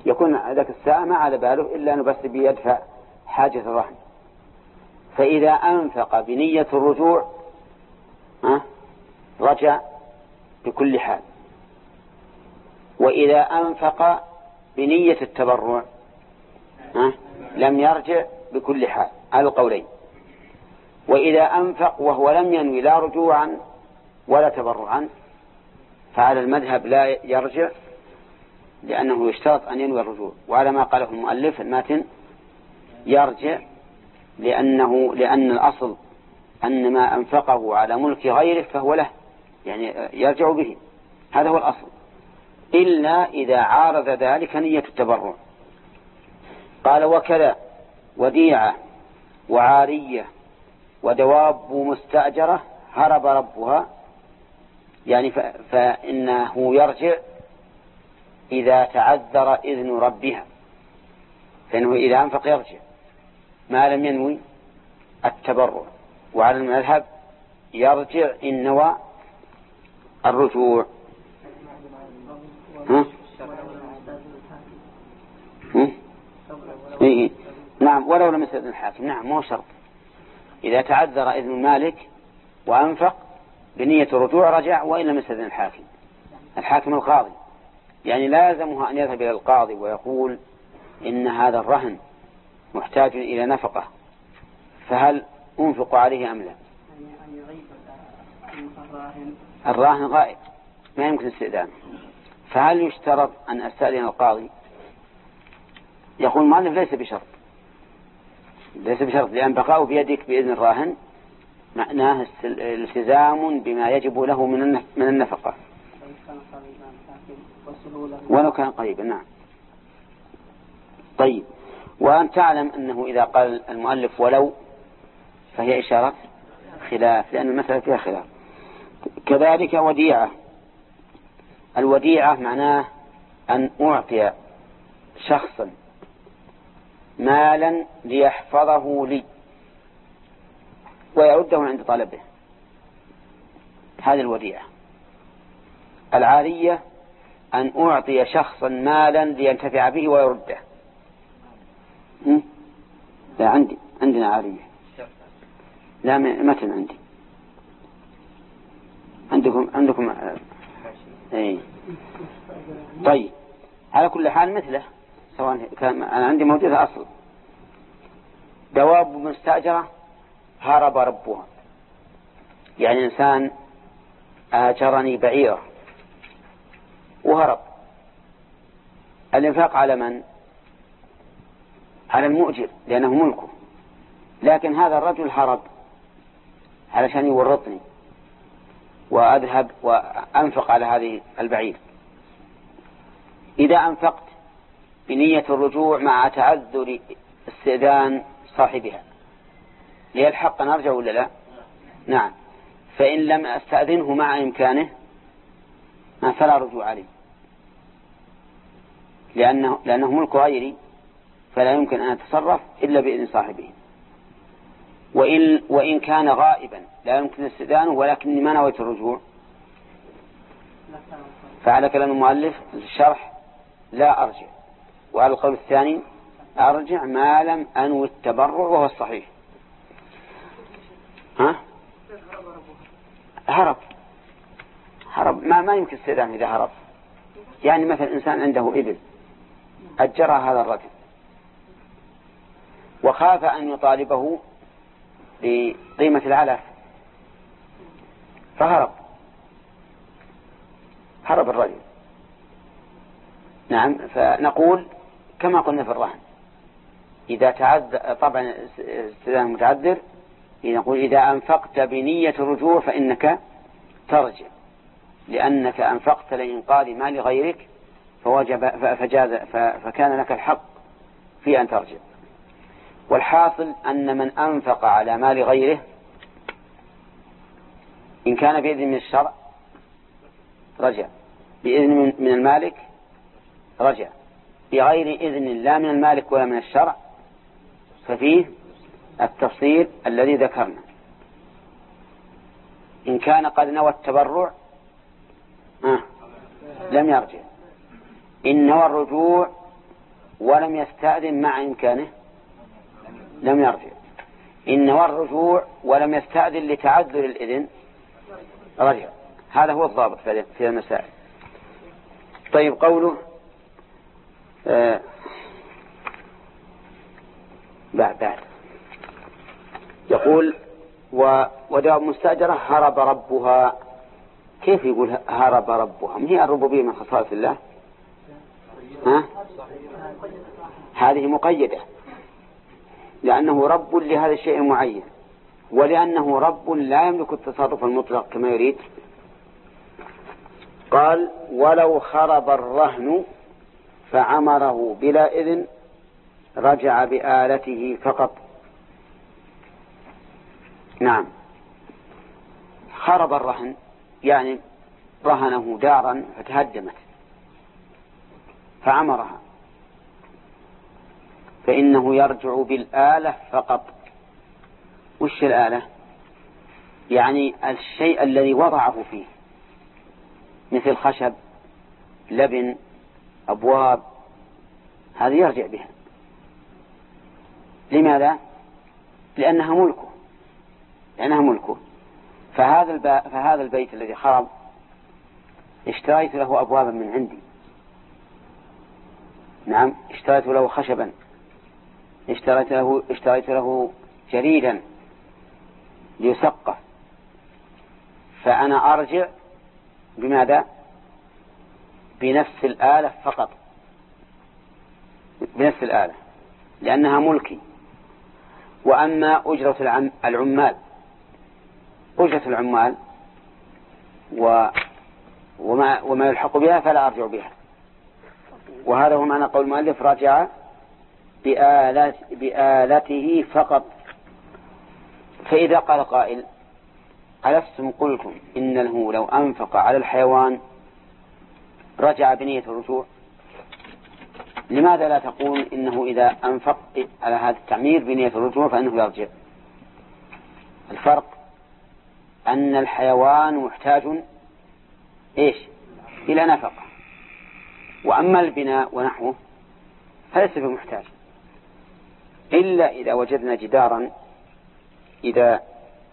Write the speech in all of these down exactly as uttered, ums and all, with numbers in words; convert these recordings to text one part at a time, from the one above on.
يكون ذاك الساعة ما على باله إلا أنه بس بيدفع حاجة الرهن. فإذا أنفق بنية الرجوع رجع بكل حال، وإذا أنفق بنية التبرع لم يرجع بكل حال، على القولين. وإذا أنفق وهو لم ينوي لا رجوعا ولا تبرعا فعلى المذهب لا يرجع، لأنه يشترط أن ينوي الرجوع. وعلى ما قاله المؤلف الماتن يرجع، لأنه لأن الأصل أن ما أنفقه على ملك غيره فهو له، يعني يرجع به، هذا هو الأصل، إلا إذا عارض ذلك نية التبرع. قال وكذا وديعة وعارية ودواب مستأجرة هرب ربها، يعني فإنه يرجع إذا تعذر إذن ربها، فإنه إذا أنفق يرجع ما لم ينوي التبرع. وعلى المذهب يرجع إن نوى الرجوع. ها؟ إيه؟ نعم، ولو لم يستأذن الحاكم. نعم، مو شرط. إذا تعذر إذن المالك وأنفق بنية الرجوع رجع، وإن لم يستأذن الحاكم. الحاكم القاضي، يعني لازمه أن يذهب إلى القاضي ويقول إن هذا الرهن محتاج إلى نفقة، فهل أنفق عليه أم لا؟ الراهن غائب ما يمكن استئذانه، فهل يشترط أن أستأذن القاضي؟ يقول المؤلف ليس بشرط، ليس بشرط، لأن بقاؤه بيدك بإذن الراهن معناه التزام بما يجب له من النفقة ولو كان قريبا. نعم. طيب، وأن تعلم أنه إذا قال المؤلف ولو فهي إشارة خلاف، لأن المسألة فيها خلاف. كذلك وديعة. الوديعة معناه أن أعطي شخصا مالا ليحفظه لي ويرده عند طلبه، هذه الوديعة. العارية أن أعطي شخصا مالا لينتفع به ويرده. لا، عندي عندنا عارية، لا مثل عندي، عندكم عندكم ايه. طيب، على كل حال مثله، سواء كان أنا عندي موجودة أصل. دواب مستأجرة هرب ربها، يعني إنسان آجرني بعيرة وهرب. الإنفاق على من؟ على المؤجر، لأنه ملكه، لكن هذا الرجل هرب علشان يورطني وأذهب وأنفق على هذه البعير. إذا أنفقت بنية الرجوع مع تعذر استئذان صاحبها ليلحق نرجع ولا لا؟ نعم. فإن لم أستأذنه مع إمكانه ما فلا رجوع عليه، لأنه, لأنه ملك غيري، فلا يمكن أن أتصرف إلا بإذن صاحبه. وإن, وإن كان غائبا لا يمكن استئذانه ولكني ما نويت الرجوع، فعلى كلام المؤلف الشرح لا أرجع. وعلى القول الثاني أرجع ما لم أنوي التبرع، وهو الصحيح. ها؟ هرب هرب ما ما يمكن استئذان إذا هرب. يعني مثلا إنسان عنده إبل أجرها هذا الرجل وخاف أن يطالبه بقيمة العلف فهرب، هرب الرجل. نعم. فنقول كما قلنا في الرهن، إذا تعذر، طبعا استئذان متعذر، نقول إذا أنفقت بنية الرجوع فإنك ترجع، لأنك أنفقت لإنقاذ مال غيرك فوجب فجاز فكان لك الحق في أن ترجع. والحاصل أن من أنفق على مال غيره إن كان بإذن من الشرع رجع، بإذن من المالك رجع، بغير إذن لا من المالك ولا من الشرع ففيه التفصيل الذي ذكرنا. إن كان قد نوى التبرع آه لم يرجع، إن نوى الرجوع ولم يستأذن مع إمكانه لم يرجع. إن نوى الرجوع ولم يستأذن لتعذر الإذن رجع. هذا هو الضابط في المسائل. طيب قوله آه بعد بعد يقول ودواب مستأجرة هرب ربها. كيف يقول هرب ربها؟ ما هي الربوبية من خصائص الله؟ ها؟ هذه مقيدة لأنه رب لهذا الشيء المعين، ولأنه رب لا يملك التصرف المطلق كما يريد. قال ولو خرب الرهن فعمره بلا إذن رجع بآلته فقط. نعم، خرب الرهن يعني رهنه دارا فتهدمت فعمرها، فإنه يرجع بالآلة فقط. وش الآلة؟ يعني الشيء الذي وضعه فيه، مثل خشب، لبن، أبواب، هذه يرجع بها. لماذا؟ لأنها ملكه لأنها ملكه فهذا, الب... فهذا البيت الذي خرب اشتريت له أبوابا من عندي، نعم، اشتريت له خشبا، اشتريت له, اشتريت له جريدا ليسقف، فأنا أرجع بماذا؟ بنفس الآلة فقط، بنفس الآلة لأنها ملكي. وأما أجرة العمال أجرة العمال و وما, وما يلحق بها فلا أرجع بها. وهذا هو معنى قول المؤلف رجع بآلت بآلته فقط. فإذا قال قائل ألستم قلتم إن له لو أنفق على الحيوان رجع بنية الرجوع، لماذا لا تقول إنه إذا أنفق على هذا التعمير بنية الرجوع فإنه يرجع؟ الفرق أن الحيوان محتاج إيش؟ إلى نفقة، وأما البناء ونحوه فليس بمحتاج، إلا إذا وجدنا جدارا إذا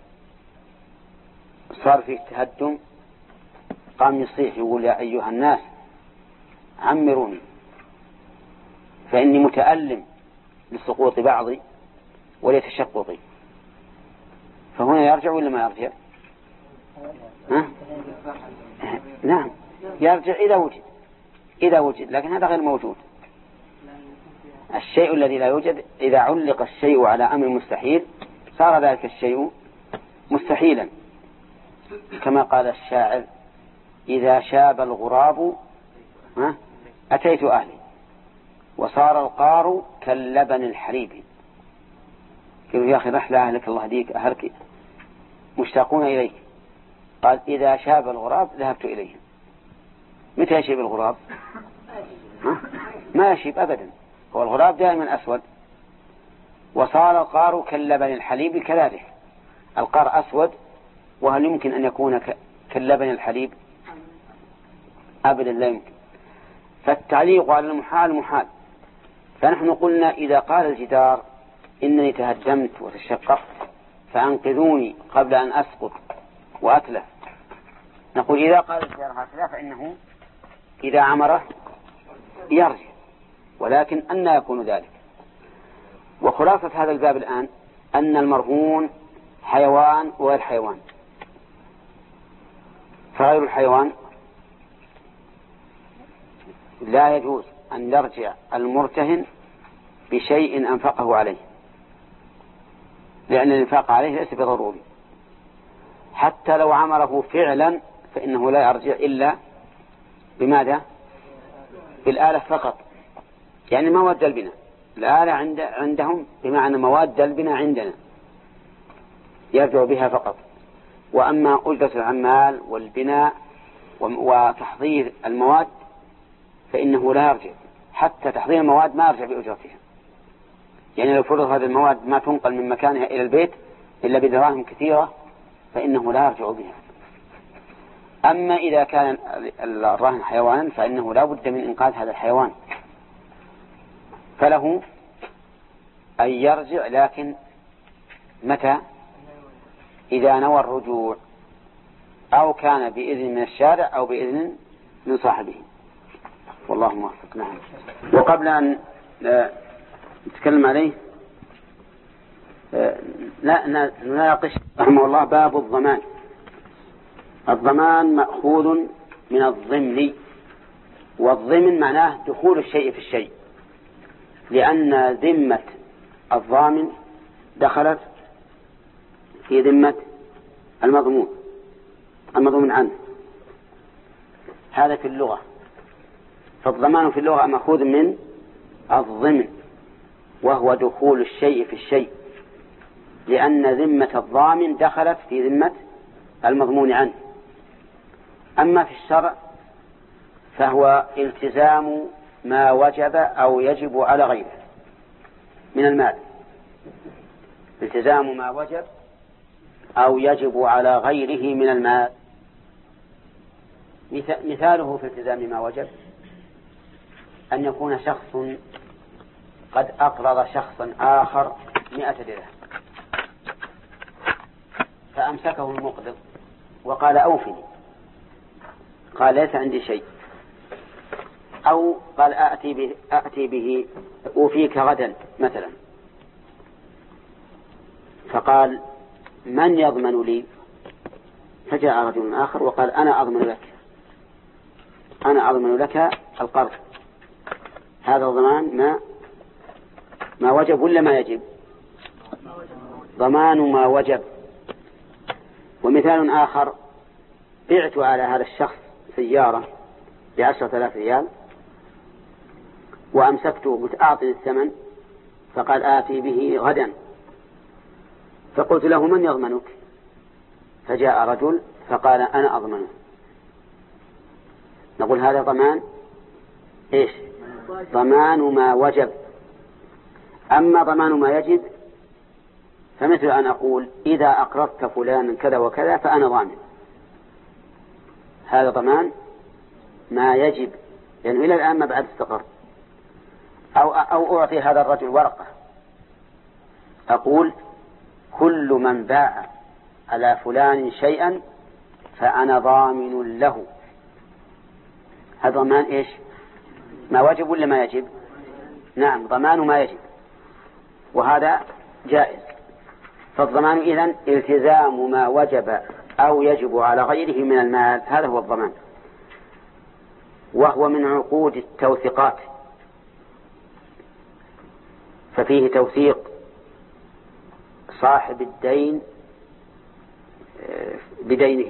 صار فيه تهدم قام يصيح يقول يا أيها الناس عمروني فإني متألم لسقوط بعضي ولتشققي، فهنا يرجع ولا ما يرجع؟ ها؟ نعم يرجع إذا وجد إذا وجد لكن هذا غير موجود. الشيء الذي لا يوجد إذا علق الشيء على أمر مستحيل صار ذلك الشيء مستحيلا، كما قال الشاعر إذا شاب الغراب أتيت أهلي وصار القار كاللبن الحليب. قالوا يا أخي رحلة أهلك الله هديك أهلك مشتاقون إليك. قال إذا شاب الغراب ذهبت إليهم. متى يشيب الغراب؟ ها؟ ما يشيب أبدا، هو الغراب دائما أسود. وصار القار كاللبن الحليب كذلك، القار أسود، وهل يمكن أن يكون كاللبن الحليب؟ أبدا لا يمكن. فالتعليق على المحال محال. فنحن قلنا إذا قال الجدار إنني تهدمت وتشققت فأنقذوني قبل أن أسقط وأتلف، نقول إذا قال الجدار هكذا فإنه إذا عمره يرجع، ولكن أن يكون ذلك. وخلاصة هذا الباب الآن أن المرهون حيوان وغير حيوان. فغير الحيوان لا يجوز أن يرجع المرتهن بشيء أنفقه عليه، لأن الإنفاق عليه ليس بضروري. حتى لو عمره فعلا فإنه لا يرجع إلا بماذا؟ بالآلة فقط، يعني مواد البناء. الآلة عند عندهم بمعنى مواد البناء عندنا يرجع بها فقط. وأما أجرة العمال والبناء وتحضير المواد فإنه لا يرجع، حتى تحضير المواد ما يرجع بأجرتها. يعني لو فرض هذه المواد ما تنقل من مكانها إلى البيت إلا بدراهم كثيرة فإنه لا يرجع بها. أما إذا كان الراهن حيوانا فإنه لا بد من إنقاذ هذا الحيوان. فله أن يرجع، لكن متى؟ إذا نوى الرجوع أو كان بإذن من الشارع أو بإذن من صاحبه، والله موفق. نعم. وقبل أن نتكلم عليه لا نناقش رحمه الله باب الضمان. الضمان مأخوذ من الضمن، والضمن معناه دخول الشيء في الشيء، لأن ذمة الضامن دخلت في ذمة المضمون المضمون عنه. هذا في اللغة. فالضمان في اللغة مأخوذ من الضمن، وهو دخول الشيء في الشيء، لأن ذمة الضامن دخلت في ذمة المضمون عنه. أما في الشرع فهو التزام ما وجب أو يجب على غيره من المال، التزام ما وجب أو يجب على غيره من المال. مثاله في التزام ما وجب أن يكون شخص قد أقرض شخصا آخر مئة درهم، فأمسكه المقرض وقال أوفني، قال ليس عندي شيء، أو قال أأتي به, أأتي به أوفيك غدا مثلا، فقال من يضمن لي؟ فجاء رجل آخر وقال أنا أضمن لك أنا أضمن لك القرض. هذا ضمان ما ما وجب ولا ما يجب؟ ضمان ما وجب. ومثال آخر، بعت على هذا الشخص سيارة بعشرة آلاف ريال وأمسكته قلت أعطني الثمن، فقال آتي به غدا، فقلت له من يضمنك؟ فجاء رجل فقال أنا أضمنه. نقول هذا ضمان إيش؟ ضمان ما وجب. أما ضمان ما يجب فمثل أن أقول إذا أقرضت فلانا كذا وكذا فأنا ضامن، هذا ضمان ما يجب، لأنه إلى الآن ما بعد استقر. أو, أو أعطي هذا الرجل ورقة أقول كل من باع على فلان شيئا فأنا ضامن له، هذا ضمان إيش؟ ما وجب ولا ما يجب؟ نعم، ضمان ما يجب، وهذا جائز. فالضمان إذن التزام ما وجب أو يجب على غيره من المال، هذا هو الضمان، وهو من عقود التوثيقات، ففيه توثيق صاحب الدين بدينه.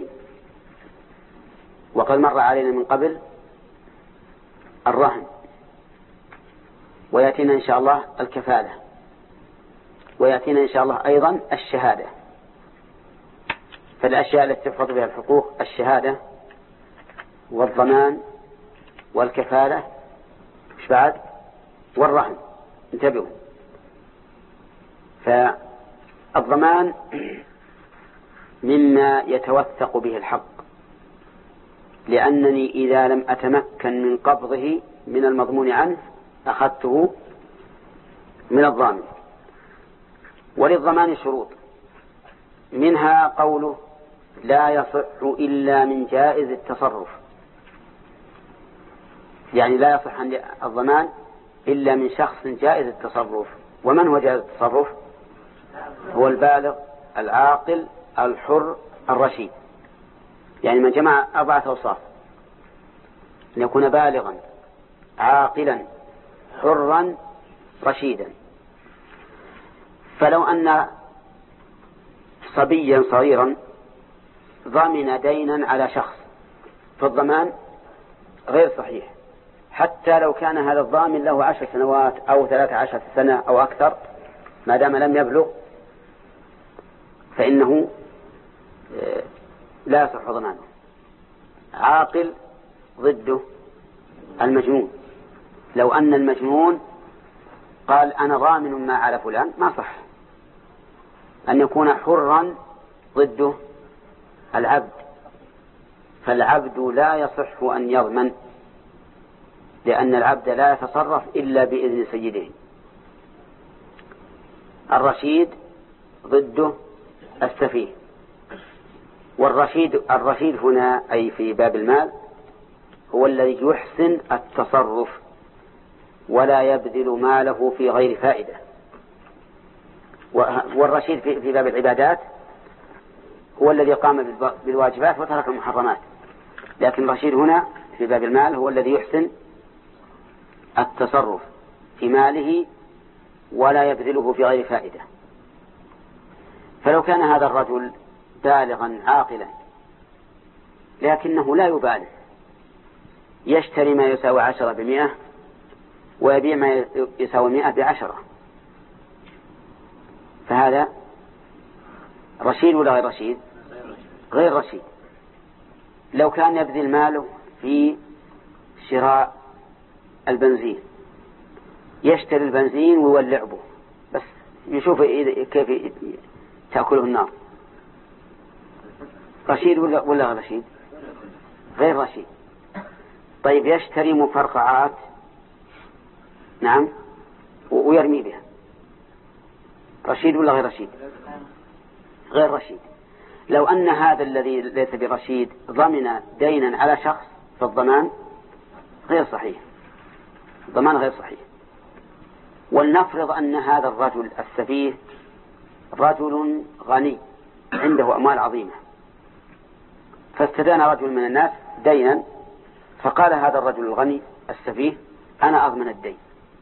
وقد مر علينا من قبل الرهن، ويأتينا إن شاء الله الكفالة، ويأتينا إن شاء الله أيضا الشهادة. فالأشياء التي تفرض بها الحقوق الشهادة والضمان والكفالة، مش بعد؟ والرهن. انتبهوا، فالضمان مما يتوثق به الحق، لأنني إذا لم أتمكن من قبضه من المضمون عنه أخذته من الضامن. وللضمان شروط، منها قوله لا يصح إلا من جائز التصرف، يعني لا يصح الضمان إلا من شخص جائز التصرف. ومن هو جائز التصرف؟ هو البالغ العاقل الحر الرشيد، يعني من جمع أربعة أوصاف: أن يكون بالغا عاقلا حرا رشيدا. فلو أن صبيا صغيرا ضمن دينا على شخص فالضمان غير صحيح، حتى لو كان هذا الضامن له عشر سنوات أو ثلاث عشر سنة أو أكثر، ما دام لم يبلغ فإنه لا يصح ضمانه. عاقل ضده المجنون، لو أن المجنون قال أنا ضامن ما على فلان ما صح. أن يكون حرا ضده العبد، فالعبد لا يصح أن يضمن، لأن العبد لا يتصرف إلا بإذن سيده. الرشيد ضده السفيه. والرشيد الرشيد هنا أي في باب المال هو الذي يحسن التصرف ولا يبذل ماله في غير فائدة. والرشيد في باب العبادات هو الذي قام بالواجبات وترك المحرمات. لكن الرشيد هنا في باب المال هو الذي يحسن التصرف في ماله ولا يبذله في غير فائدة. فلو كان هذا الرجل بالغا عاقلا لكنه لا يبالغ، يشتري ما يساوي عشرة بمئة ويبيع ما يساوي مئة بعشرة، فهذا رشيد ولا غير رشيد؟ غير رشيد. لو كان يبذل ماله في شراء البنزين، يشتري البنزين ويولع به بس يشوف كيف تأكله النار، رشيد ولا ولا غير رشيد؟ غير رشيد. طيب يشتري مفرقعات نعم ويرمي بها، رشيد ولا غير رشيد؟ غير رشيد. لو أن هذا الذي ليس برشيد ضمن دينا على شخص فالضمان غير صحيح، الضمان غير صحيح. ولنفرض أن هذا الرجل السفيه رجل غني عنده أموال عظيمة، فاستدان رجل من الناس دينا، فقال هذا الرجل الغني السفيه أنا أضمن الدين،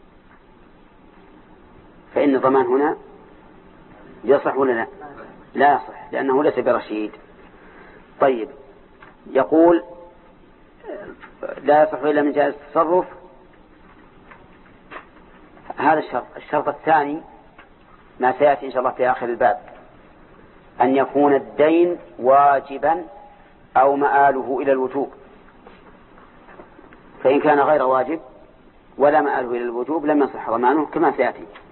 فإن الضمان هنا يصح ولا لا؟ لا يصح لأنه ليس برشيد. طيب يقول لا يصح إلا من جائز التصرف. هذا الشرط. الشرط الثاني ما سيأتي إن شاء الله في آخر الباب، أن يكون الدين واجبا أو مآله إلى الوجوب. فإن كان غير واجب ولا مآله إلى الوجوب لم يصح ضمانه كما سيأتي.